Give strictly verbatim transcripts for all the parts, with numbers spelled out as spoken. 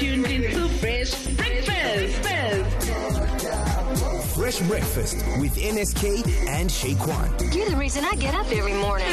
tuned into Fresh Breakfast. Fresh Breakfast with N S K and Shaquan. You're the reason I get up every morning.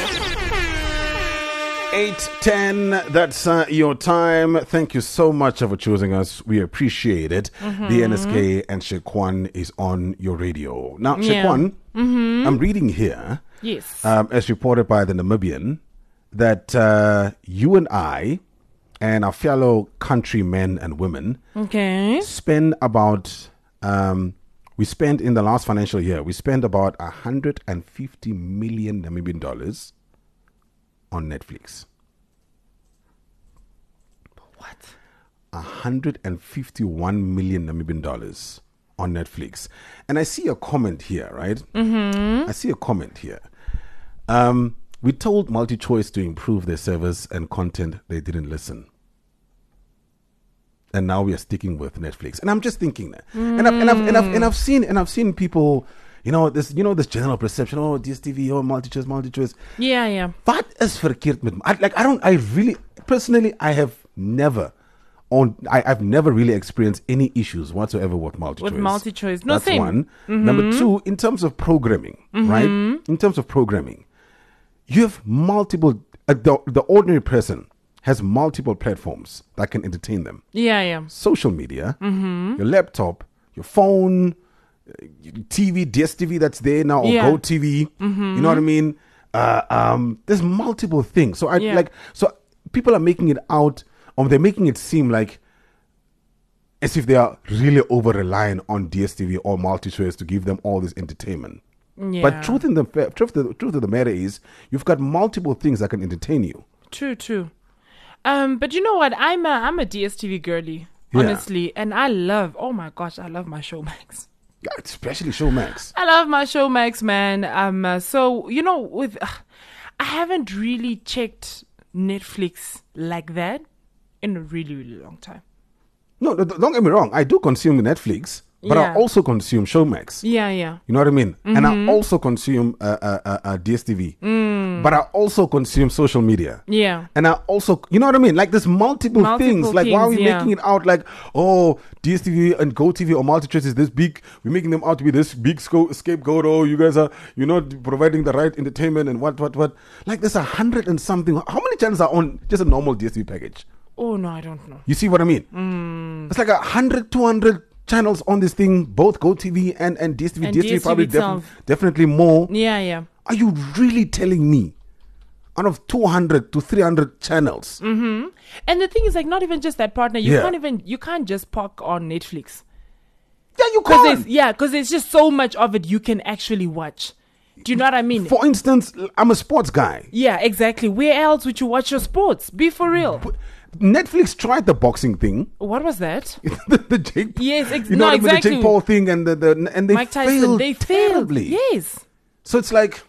eight ten, that's uh, your time. Thank you so much for choosing us. We appreciate it. Mm-hmm. The N S K and Shaquan is on your radio. Now, yeah. Shaquan, mm-hmm. I'm reading here, yes, um, as reported by the Namibian, that uh, you and I and our fellow countrymen and women okay. spend about, um, we spent in the last financial year, we spent about one hundred fifty million Namibian dollars on Netflix. What? one hundred fifty-one million Namibian dollars on Netflix. And I see a comment here, right? Mm-hmm. I see a comment here. Um, we told MultiChoice to improve their service and content. They didn't listen. And now we are sticking with Netflix. And I'm just thinking that. Mm. And, I've, and, I've, and, I've, and I've seen and I've seen people, you know, this you know this general perception, oh, D S T V, oh, MultiChoice, MultiChoice. Yeah, yeah. What is verkeerd met I, like I don't I really personally I have never on I, I've never really experienced any issues whatsoever with MultiChoice. With MultiChoice. No, That's same. one. Mm-hmm. Number two, in terms of programming, mm-hmm. right? In terms of programming, you have multiple uh, the, the ordinary person has multiple platforms that can entertain them. Yeah, yeah. Social media, mm-hmm. your laptop, your phone, T V, D S T V that's there now, or yeah. Go T V. Mm-hmm. You know what I mean? Uh, um, there's multiple things. So I yeah. like. So people are making it out, or they're making it seem like as if they are really over reliant on D S T V or MultiChoice to give them all this entertainment. Yeah. But truth in the truth, the truth of the matter is, you've got multiple things that can entertain you. True, true. Um, but you know what? I'm a I'm a D S T V girly, honestly, yeah. and I love. Oh my gosh, I love my Showmax. Yeah, especially Showmax. I love my Showmax, man. Um, uh, so you know, with uh, I haven't really checked Netflix like that in a really, really long time. No, no, don't get me wrong. I do consume Netflix, but yeah. I also consume Showmax. Yeah, yeah. You know what I mean? Mm-hmm. And I also consume uh, uh, uh, uh, D S T V. Mm. But I also consume social media. Yeah. And I also, you know what I mean? Like there's multiple, multiple things. Like things, why are we yeah. making it out like, oh, D S T V and Go T V or MultiChoice is this big. We're making them out to be this big sco- scapegoat. Oh, you guys are, you know, providing the right entertainment and what, what, what. Like there's a hundred and something. How many channels are on just a normal D S T V package? Oh, no, I don't know. You see what I mean? Mm. It's like a hundred, two hundred channels on this thing, both Go T V and, and D S T V. And D S T V, D S T V probably itself. def- definitely more. Yeah, yeah. Are you really telling me out of two hundred to three hundred channels? Mm-hmm. And the thing is, like, not even just that, partner. You Yeah. can't even, you can't just park on Netflix. Yeah, you Cause can't. there's, yeah, because there's just so much of it you can actually watch. Do you know what I mean? For instance, I'm a sports guy. Yeah, exactly. Where else would you watch your sports? Be for real. But Netflix tried the boxing thing. What was that? the, the Jake, Yes, ex- you know no, what I mean? exactly. The Jake Paul thing and the, the and they Mike Tyson, failed they failed. terribly. Yes. So it's like,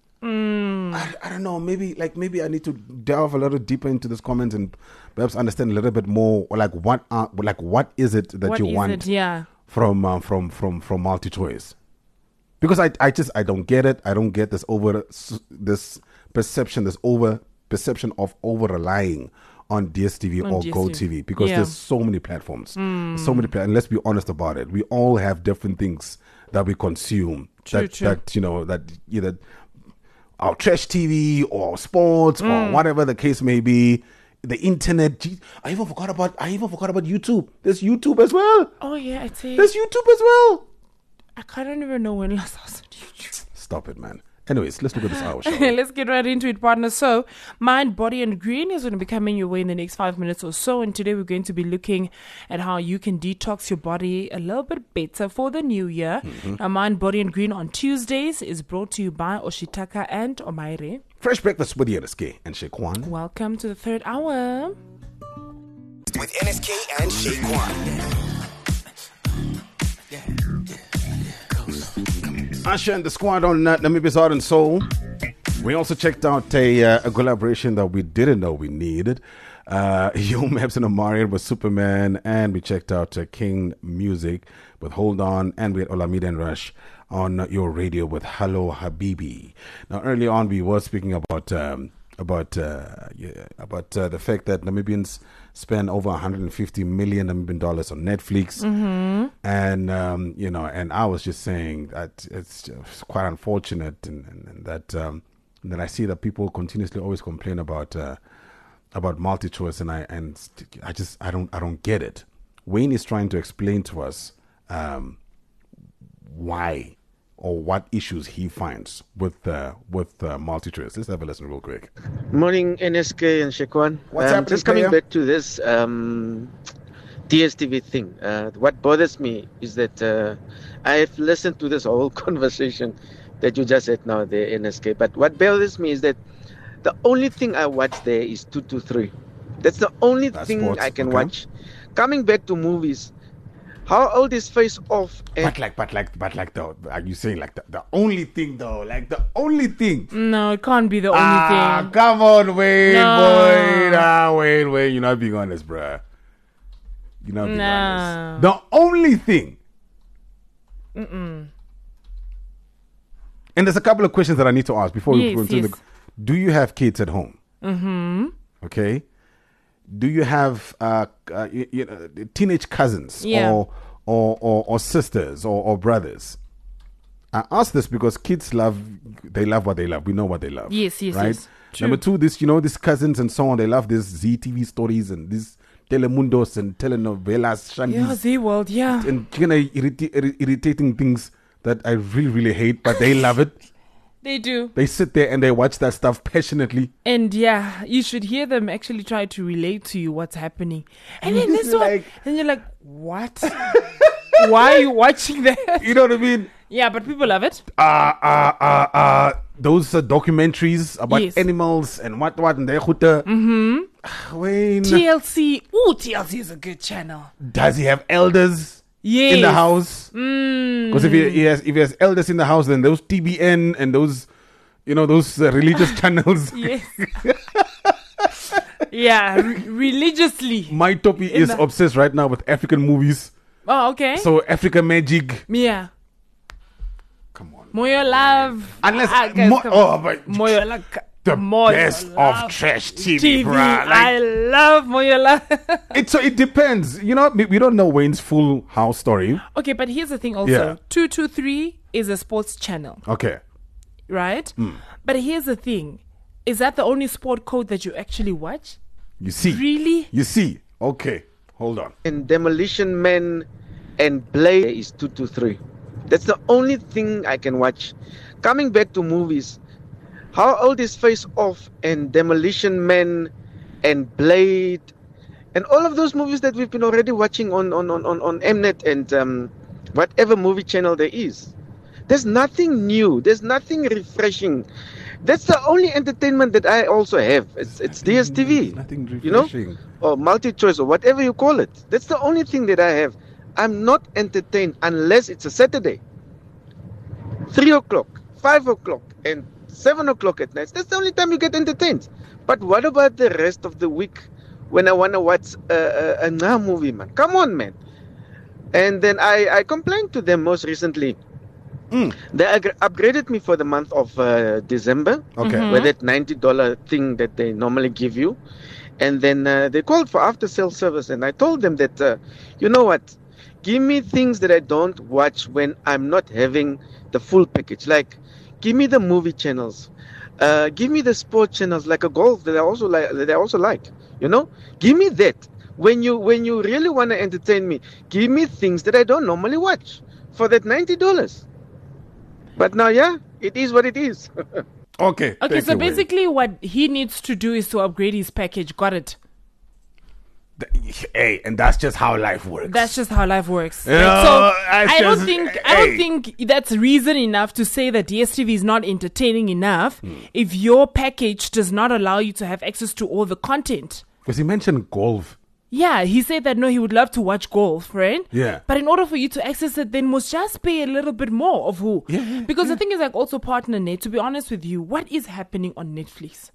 Mm. I, I don't know. Maybe like maybe I need to delve a little deeper into this comment and perhaps understand a little bit more. Or like what are like what is it that What you is want it? Yeah. from uh, from from from MultiChoice? Because I I just I don't get it. I don't get this over this perception, this over perception of over relying on D S T V On or D S T V. Go T V because Yeah. there's so many platforms, Mm. so many. Pla- and let's be honest about it. We all have different things that we consume. True, that true. that you know that either our trash T V or sports Mm. or whatever the case may be. The internet. Gee, I even forgot about. I even forgot about YouTube. There's YouTube as well. Oh yeah, it's a, There's YouTube as well. I can't even know when last I was on YouTube. Stop it, man. Anyways, let's look at this hour show. Let's get right into it, partner. So, Mind, Body, and Green is going to be coming your way in the next five minutes or so. And today we're going to be looking at how you can detox your body a little bit better for the new year. Mm-hmm. Now, Mind, Body, and Green on Tuesdays is brought to you by Oshitaka and Omaire. Fresh breakfast with N S K and Shaquan. Welcome to the third hour. With N S K and Shaquan. Asha and the squad on uh, Namibia's Heart and Soul. We also checked out a, uh, a collaboration that we didn't know we needed. Uh, Yo Maps and Omarion with Superman, and we checked out uh, King Music with Hold On, and we had Olamide and Rush on uh, your radio with Hello Habibi. Now, early on, we were speaking about um, about uh, yeah, about uh, the fact that Namibians spent over one hundred fifty million Namibian dollars on Netflix. Mm-hmm. And, um, you know, and I was just saying that it's just quite unfortunate and, and, and that, um, that I see that people continuously always complain about, uh, about multi-choice, and I, and I just, I don't, I don't get it. Wayne is trying to explain to us, um, why or what issues he finds with uh, with uh, multi-choice. Let's have a listen real quick. Morning, N S K and Shekwan. What's um, happening, Just coming player? back to this um, D S T V thing. Uh, what bothers me is that uh, I've listened to this whole conversation that you just had now there, N S K. But what bothers me is that the only thing I watch there is two two three. That's the only That's thing sports, I can okay. watch. Coming back to movies, how old is Face Off? And But like, but like, but like, the, are you saying like the, the only thing though? Like the only thing? No, it can't be the only Ah, thing. come on, Wayne, No. boy. Ah, Wayne, Wayne, you're not being honest, bruh. You're not being No. honest. The only thing. Mm-mm. And there's a couple of questions that I need to ask before we Yes, go into yes. the. Do you have kids at home? Mm-hmm. Okay. Do you have uh, uh you, you know, teenage cousins Yeah. or, or or or sisters or, or brothers? I ask this because kids love they love what they love. We know what they love. Yes, yes, right? yes. True. Number two, this you know these cousins and so on. They love these Z T V stories and these telemundos and telenovelas, Yeah, shandies, Z World, yeah. and kind of irrita- irri- irritating things that I really really hate, but they love it. They do. They sit there and they watch that stuff passionately. And yeah, you should hear them actually try to relate to you what's happening. And then this one, Like- and you're like, what? Why are you watching that? You know what I mean? Yeah, but people love it. uh, uh, uh, uh, those uh, documentaries about Yes. animals and what what and they mm-hmm. Wayne, T L C. Ooh, T L C is a good channel. does he have elders Yes. in the house? Mm. Because if he, he has if he has elders in the house, then those T B N and those you know those uh, religious channels. Yes. yeah, re- religiously. My topi is the- obsessed right now with African movies. Oh, okay. So African magic. yeah. Come on. Moyo love. Unless Ah, guys, mo- come oh, on. but Moyo love. the Moyo best love. of trash T V, T V. bruh. I Like, love Moyo love. it, so it depends. You know, we, we don't know Wayne's full house story. Okay, but here's the thing also. Yeah. two two three is a sports channel, Okay. right? Hmm. But here's the thing. Is that the only sport code that you actually watch? You see. Really? You see. Okay. Hold on. and Demolition Man and Blade is two two three. That's the only thing I can watch. Coming back to movies, how old is Face Off and Demolition Man and Blade and all of those movies that we've been already watching on on on on, on Mnet and um, whatever movie channel there is. There's nothing new. There's nothing refreshing. That's the only entertainment that I also have. It's it's D S T V. Nothing You know? refreshing. Or multi-choice or whatever you call it. That's the only thing that I have. I'm not entertained unless it's a Saturday. Three o'clock, five o'clock, and seven o'clock at night. That's the only time you get entertained. But what about the rest of the week when I want to watch a, a, a now movie, man? Come on, man. And then I, I complained to them most recently. Mm. They ag- upgraded me for the month of uh, December Okay. with that ninety dollars thing that they normally give you. And then uh, they called for after sale service. And I told them that, uh, you know what? Give me things that I don't watch when I'm not having the full package. Like, give me the movie channels. Uh, give me the sport channels like a golf that I also like. That I also like. You know, give me that. When you when you really want to entertain me, give me things that I don't normally watch for that ninety dollars. But now, yeah, it is what it is. Okay. Okay, thank so you, Wayne. basically what he needs to do is to upgrade his package. Got it. Th- Hey, and that's just how life works. That's just how life works. You Right? know, So that's I don't just- think I don't hey. think that's reason enough to say that D S T V is not entertaining enough Hmm. if your package does not allow you to have access to all the content. Because he mentioned golf. Yeah, he said that no, he would love to watch golf, right? Yeah. But in order for you to access it, then must just pay a little bit more of who? Yeah, yeah, because the thing is, like, also partner net. To be honest with you, what is happening on Netflix?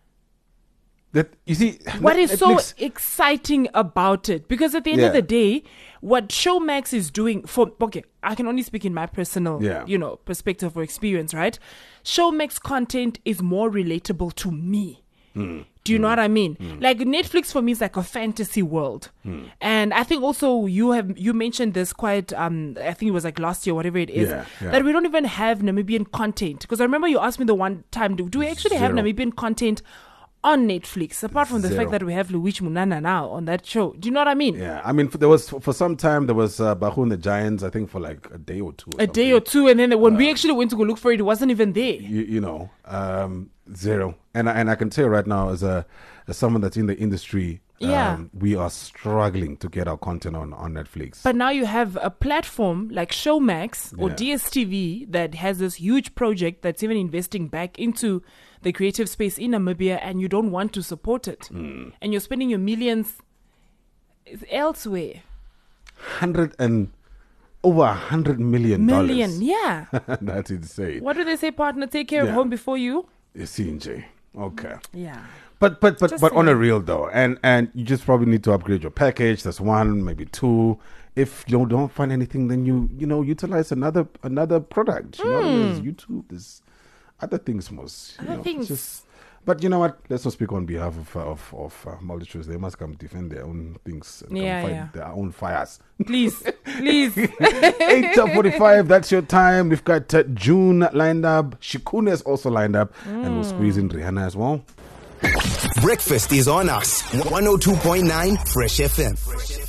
That you see, What is Netflix- so exciting about it? Because at the end of Yeah. the day, what Showmax is doing for okay, I can only speak in my personal, Yeah. you know, perspective or experience, right? Showmax content is more relatable to me. Hmm. Do you know what I mean? Like Netflix for me is like a fantasy world. And I think also you have you mentioned this quite um I think it was like last year, whatever it is, Yeah, yeah. that we don't even have Namibian content. Because I remember you asked me the one time, do, do we actually have Zero. Namibian content on Netflix, apart from the Zero. fact that we have Luigi Munana now on that show? Do you know what I mean? Yeah, I mean, for, there was for some time there was uh, Bahu and the Giants. I think for like a day or two. Or A day or two, and then when we actually went to go look for it, it wasn't even there. you, you know, um, zero. And I, and I can tell you right now, as a as someone that's in the industry, Yeah. um, we are struggling to get our content on on Netflix. But now you have a platform like Showmax or Yeah. D S T V that has this huge project that's even investing back into the creative space in Namibia, and you don't want to support it. Hmm. And you're spending your millions elsewhere. Hundred and over a hundred million Million, dollars. yeah. That's insane. What do they say, partner? Take care of Yeah. home before you? C N J. Okay. Yeah. But but but Just but on a saying. real though, and and you just probably need to upgrade your package. That's one, maybe two. If you don't find anything, then you you know utilize another another product. You know, there's YouTube, there's other things, most. You Hmm. Other know, things. Just, but you know what? Let's not speak on behalf of uh, of of uh, Multichoice. They must come defend their own things. And Yeah, come fight yeah. their own fires. Please, please. eight forty-five, that's your time. We've got uh, June lined up. Shikune is also lined up. And we'll squeeze in Rihanna as well. Breakfast is on us. one oh two point nine Fresh F M.